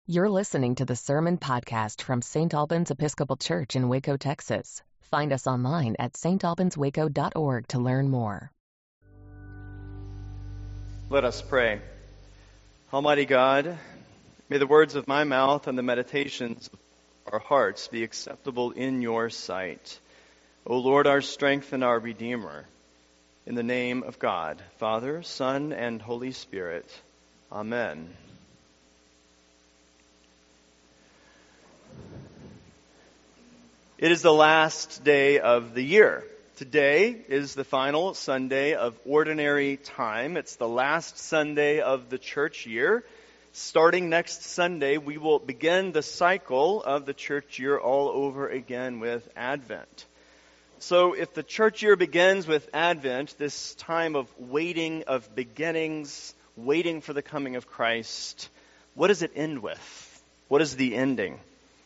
You're listening to the Sermon Podcast from St. Albans Episcopal Church in Waco, Texas. Find us online at stalbanswaco.org to learn more. Let us pray. Almighty God, may the words of my mouth and the meditations of our hearts be acceptable in your sight. O Lord, our strength and our Redeemer, in the name of God, Father, Son, and Holy Spirit. Amen. It is the last day of the year. Today is the final Sunday of Ordinary Time. It's the last Sunday of the church year. Starting next Sunday, we will begin the cycle of the church year all over again with Advent. So if the church year begins with Advent, this time of waiting, of beginnings, waiting for the coming of Christ, what does it end with? What is the ending?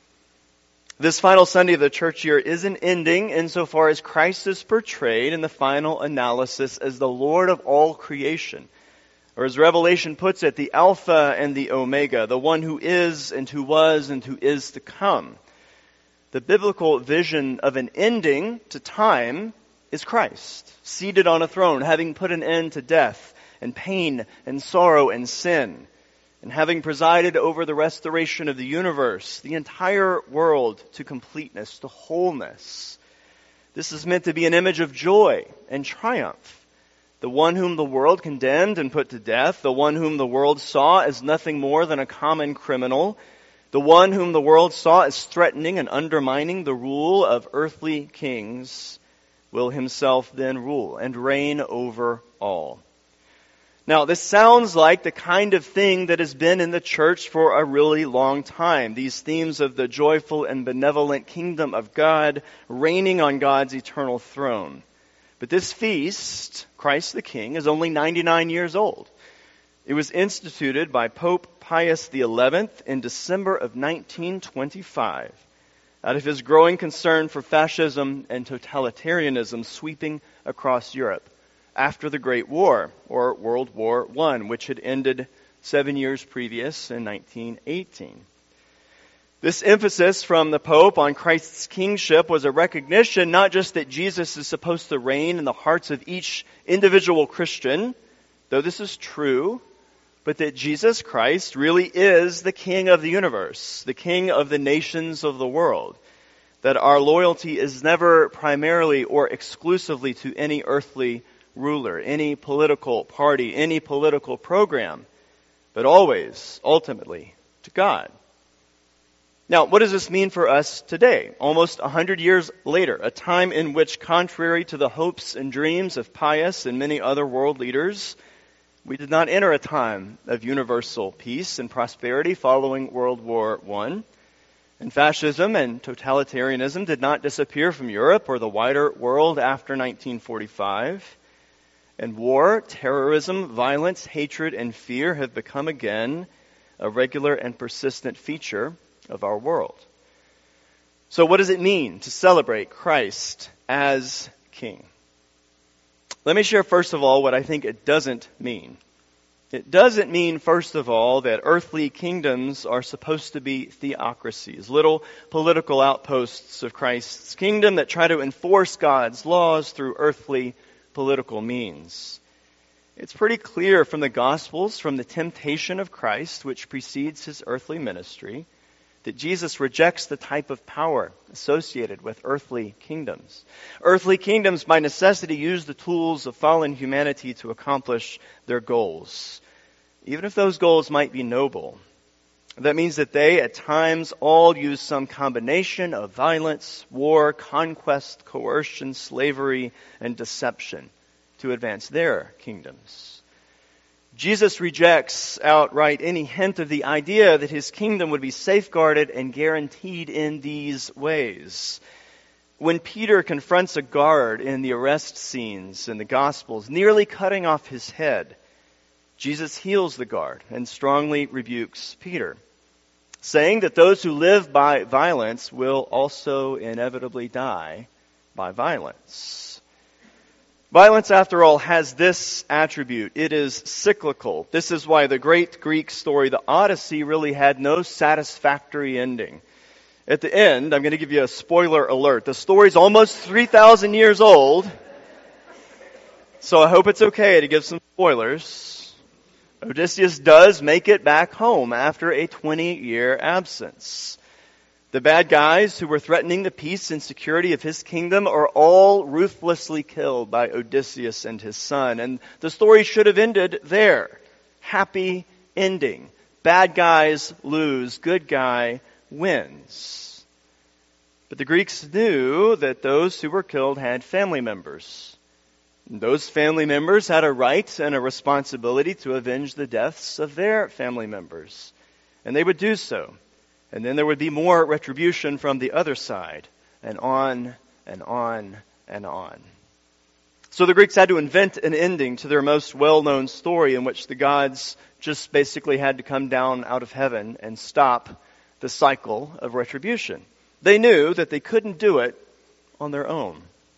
This final Sunday of the church year is an ending insofar as Christ is portrayed in the final analysis as the Lord of all creation. Or as Revelation puts it, the Alpha and the Omega, the one who is and who was and who is to come. The biblical vision of an ending to time is Christ, seated on a throne, having put an end to death and pain and sorrow and sin. And having presided over the restoration of the universe, the entire world to completeness, to wholeness. This is meant to be an image of joy and triumph. The one whom the world condemned and put to death, the one whom the world saw as nothing more than a common criminal, the one whom the world saw as threatening and undermining the rule of earthly kings, will himself then rule and reign over all. Now, this sounds like the kind of thing that has been in the church for a really long time. These themes of the joyful and benevolent kingdom of God reigning on God's eternal throne. But this feast, Christ the King, is only 99 years old. It was instituted by Pope Pius XI in December of 1925 out of his growing concern for fascism and totalitarianism sweeping across Europe after the Great War, or World War I, which had ended 7 years previous in 1918. This emphasis from the Pope on Christ's kingship was a recognition not just that Jesus is supposed to reign in the hearts of each individual Christian, though this is true, but that Jesus Christ really is the King of the universe, the King of the nations of the world. That our loyalty is never primarily or exclusively to any earthly ruler, any political party, any political program, but always, ultimately, to God. Now, what does this mean for us today, almost 100 years later, a time in which, contrary to the hopes and dreams of Pius and many other world leaders, we did not enter a time of universal peace and prosperity following World War I, and fascism and totalitarianism did not disappear from Europe or the wider world after 1945. And war, terrorism, violence, hatred, and fear have become again a regular and persistent feature of our world. So what does it mean to celebrate Christ as King? Let me share first of all what I think it doesn't mean. It doesn't mean, first of all, that earthly kingdoms are supposed to be theocracies, little political outposts of Christ's kingdom that try to enforce God's laws through earthly political means. It's pretty clear from the Gospels, from the temptation of Christ, which precedes his earthly ministry, that Jesus rejects the type of power associated with earthly kingdoms. Earthly kingdoms, by necessity, use the tools of fallen humanity to accomplish their goals, even if those goals might be noble. That means that they, at times, all use some combination of violence, war, conquest, coercion, slavery, and deception to advance their kingdoms. Jesus rejects outright any hint of the idea that his kingdom would be safeguarded and guaranteed in these ways. When Peter confronts a guard in the arrest scenes in the Gospels, nearly cutting off his head, Jesus heals the guard and strongly rebukes Peter, saying that those who live by violence will also inevitably die by violence. Violence, after all, has this attribute. It is cyclical. This is why the great Greek story, the Odyssey, really had no satisfactory ending. At the end, I'm going to give you a spoiler alert. The story's almost 3,000 years old, so I hope it's okay to give some spoilers. Odysseus does make it back home after a 20-year absence. The bad guys who were threatening the peace and security of his kingdom are all ruthlessly killed by Odysseus and his son. And the story should have ended there. Happy ending. Bad guys lose. Good guy wins. But the Greeks knew that those who were killed had family members. And those family members had a right and a responsibility to avenge the deaths of their family members. And they would do so. And then there would be more retribution from the other side, and on and on and on. So the Greeks had to invent an ending to their most well-known story in which the gods just basically had to come down out of heaven and stop the cycle of retribution. They knew that they couldn't do it on their own.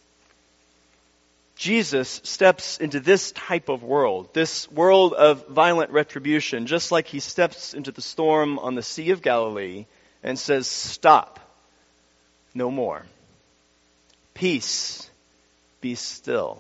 Jesus steps into this type of world, this world of violent retribution, just like he steps into the storm on the Sea of Galilee and says, "Stop, no more. Peace, be still."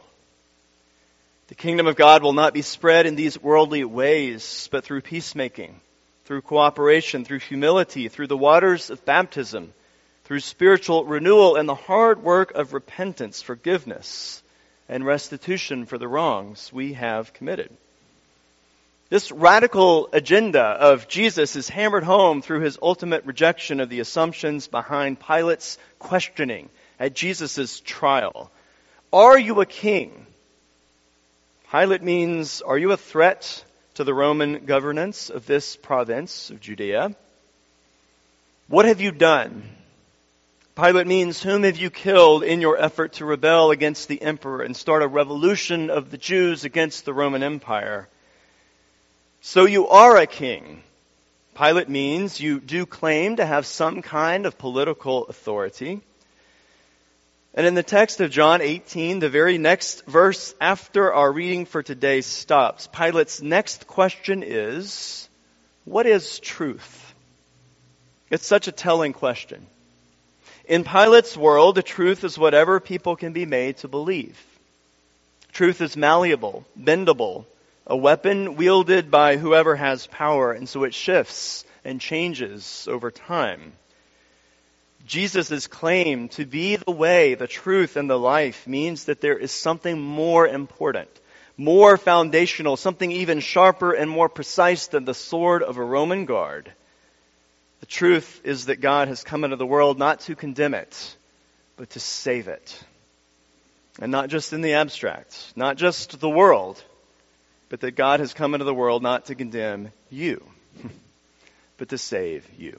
The kingdom of God will not be spread in these worldly ways, but through peacemaking, through cooperation, through humility, through the waters of baptism, through spiritual renewal and the hard work of repentance, forgiveness, and restitution for the wrongs we have committed. This radical agenda of Jesus is hammered home through his ultimate rejection of the assumptions behind Pilate's questioning at Jesus' trial. Are you a king? Pilate means, are you a threat to the Roman governance of this province of Judea? What have you done? Pilate means, whom have you killed in your effort to rebel against the emperor and start a revolution of the Jews against the Roman Empire? So you are a king. Pilate means you do claim to have some kind of political authority. And in the text of John 18, the very next verse after our reading for today stops, Pilate's next question is, what is truth? It's such a telling question. In Pilate's world, the truth is whatever people can be made to believe. Truth is malleable, bendable, a weapon wielded by whoever has power, and so it shifts and changes over time. Jesus' claim to be the way, the truth, and the life means that there is something more important, more foundational, something even sharper and more precise than the sword of a Roman guard. The truth is that God has come into the world not to condemn it, but to save it. And not just in the abstract, not just the world, but that God has come into the world not to condemn you, but to save you.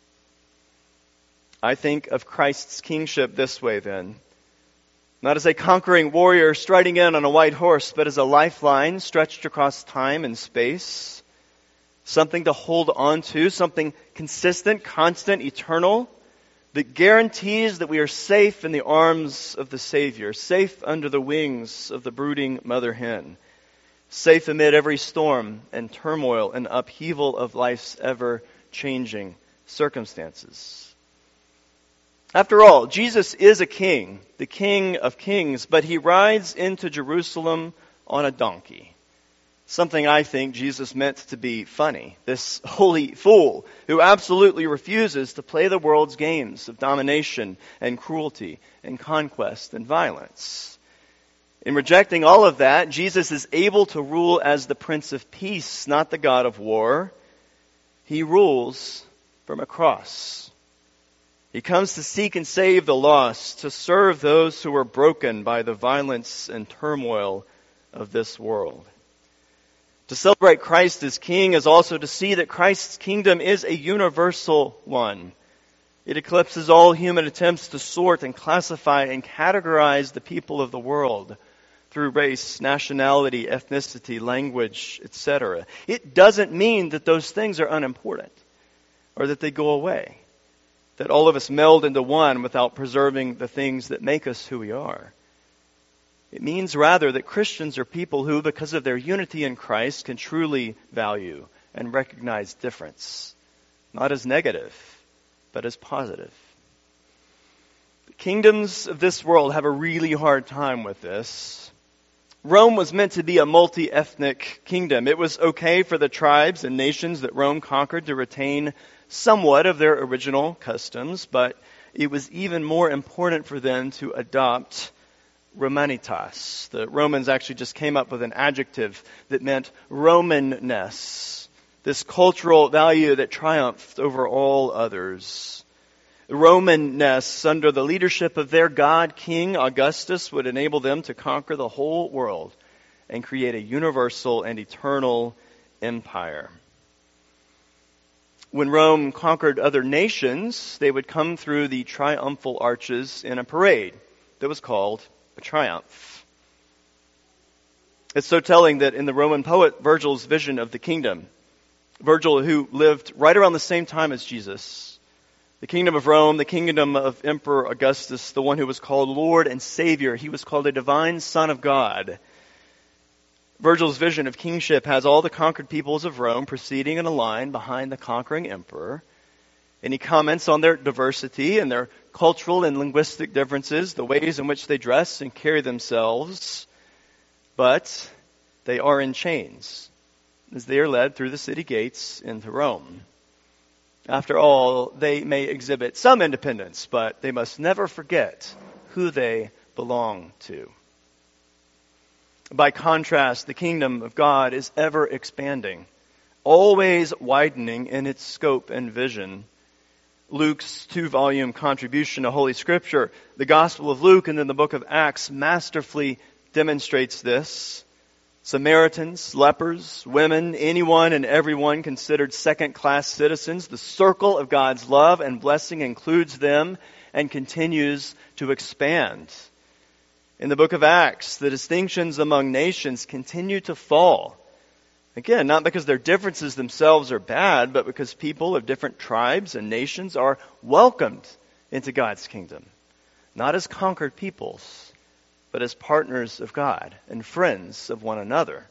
I think of Christ's kingship this way then. Not as a conquering warrior striding in on a white horse, but as a lifeline stretched across time and space. Something to hold on to, something consistent, constant, eternal, that guarantees that we are safe in the arms of the Savior, safe under the wings of the brooding mother hen, safe amid every storm and turmoil and upheaval of life's ever-changing circumstances. After all, Jesus is a king, the King of Kings, but he rides into Jerusalem on a donkey. Something I think Jesus meant to be funny. This holy fool who absolutely refuses to play the world's games of domination and cruelty and conquest and violence. In rejecting all of that, Jesus is able to rule as the Prince of Peace, not the God of war. He rules from a cross. He comes to seek and save the lost, to serve those who are broken by the violence and turmoil of this world. To celebrate Christ as King is also to see that Christ's kingdom is a universal one. It eclipses all human attempts to sort and classify and categorize the people of the world through race, nationality, ethnicity, language, etc. It doesn't mean that those things are unimportant or that they go away, that all of us meld into one without preserving the things that make us who we are. It means rather that Christians are people who, because of their unity in Christ, can truly value and recognize difference, not as negative, but as positive. The kingdoms of this world have a really hard time with this. Rome was meant to be a multi-ethnic kingdom. It was okay for the tribes and nations that Rome conquered to retain somewhat of their original customs, but it was even more important for them to adopt Romanitas. The Romans actually just came up with an adjective that meant Romanness, this cultural value that triumphed over all others. Romanness, under the leadership of their god, King Augustus, would enable them to conquer the whole world and create a universal and eternal empire. When Rome conquered other nations, they would come through the triumphal arches in a parade that was called a triumph. It's so telling that in the Roman poet Virgil's vision of the kingdom, Virgil, who lived right around the same time as Jesus, the kingdom of Rome, the kingdom of Emperor Augustus, the one who was called Lord and Savior, he was called a divine Son of God. Virgil's vision of kingship has all the conquered peoples of Rome proceeding in a line behind the conquering emperor. And he comments on their diversity and their cultural and linguistic differences, the ways in which they dress and carry themselves. But they are in chains as they are led through the city gates into Rome. After all, they may exhibit some independence, but they must never forget who they belong to. By contrast, the kingdom of God is ever expanding, always widening in its scope and vision. Luke's 2-volume contribution to Holy Scripture, the Gospel of Luke and then the book of Acts, masterfully demonstrates this. Samaritans, lepers, women, anyone and everyone considered second-class citizens. The circle of God's love and blessing includes them and continues to expand. In the book of Acts, the distinctions among nations continue to fall. Again, not because their differences themselves are bad, but because people of different tribes and nations are welcomed into God's kingdom. Not as conquered peoples, but as partners of God and friends of one another.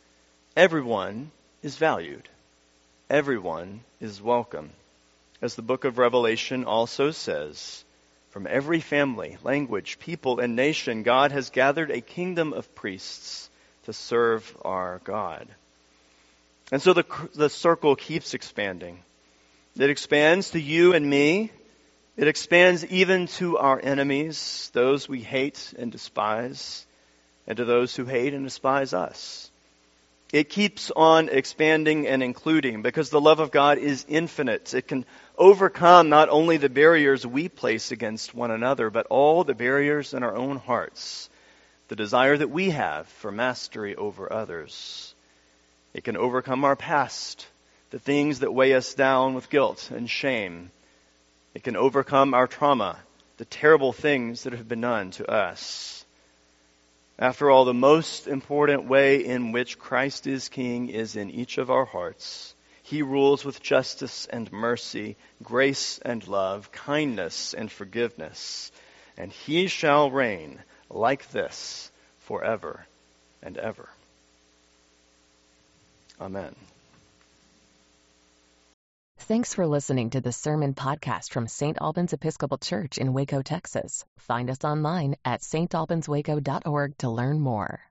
Everyone is valued. Everyone is welcome. As the book of Revelation also says, from every family, language, people, and nation, God has gathered a kingdom of priests to serve our God. And so the circle keeps expanding. It expands to you and me. It expands even to our enemies, those we hate and despise, and to those who hate and despise us. It keeps on expanding and including because the love of God is infinite. It can overcome not only the barriers we place against one another, but all the barriers in our own hearts, the desire that we have for mastery over others. It can overcome our past, the things that weigh us down with guilt and shame. It can overcome our trauma, the terrible things that have been done to us. After all, the most important way in which Christ is King is in each of our hearts. He rules with justice and mercy, grace and love, kindness and forgiveness. And He shall reign like this forever and ever. Amen. Thanks for listening to the Sermon Podcast from St. Albans Episcopal Church in Waco, Texas. Find us online at stalbanswaco.org to learn more.